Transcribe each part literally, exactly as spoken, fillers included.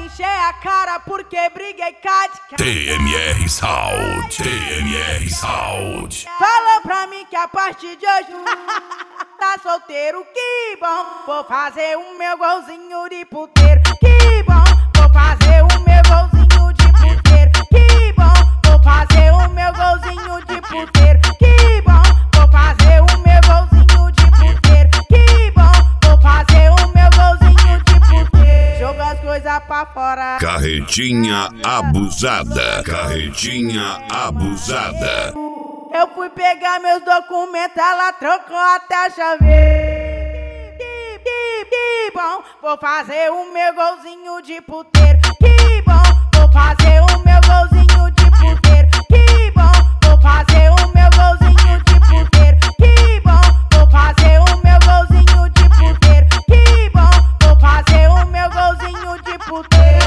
encher a cara porque briguei com T M R Sound, T M R Sound. Falou pra mim que a partir de hoje tá solteiro, que bom. Vou fazer o meu golzinho de puteiro, que bom. Vou fazer o meu golzinho de puteiro, que bom. Vou fazer o meu golzinho de puteiro, que bom. Vou fazer o meu golzinho de puteiro, que bom. Vou fazer o meu golzinho de puteiro. Joga as coisas pra fora. Carretinha abusada, carretinha abusada. Eu fui pegar meus documentos, ela trocou até a chave. Que, que, que bom, vou fazer o meu golzinho de puteiro. Que bom, vou fazer o meu golzinho de puteiro. Que bom, vou fazer o meu golzinho de puteiro. Que bom, vou fazer o meu golzinho de puteiro. Que bom, vou fazer o meu golzinho de puteiro.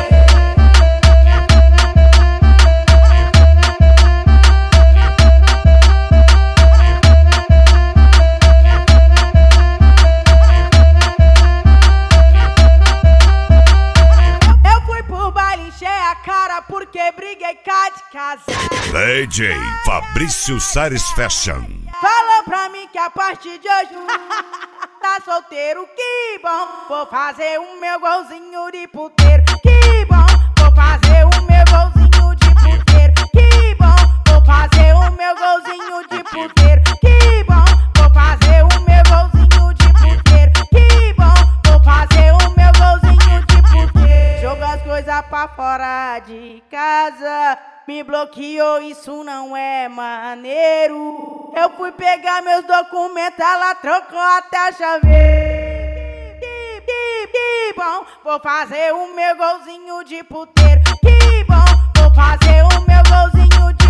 Porque briguei cá de casa. D J Fabrício Sares Fashion. Falou pra mim que a partir de hoje tá solteiro, que bom. Vou fazer o meu golzinho de puteiro, que bom. Vou fazer o meu golzinho de puteiro, que bom. Vou fazer o meu golzinho de puteiro, que bom. Vou fazer o meu golzinho de puteiro, que bom. Vou fazer o meu golzinho de puteiro. Joga as coisas pra fora de casa, me bloqueou, isso não é maneiro. Eu fui pegar meus documentos, ela trocou até a chave. Que, que, que bom, vou fazer o meu golzinho de puteiro. Que bom, vou fazer o meu golzinho de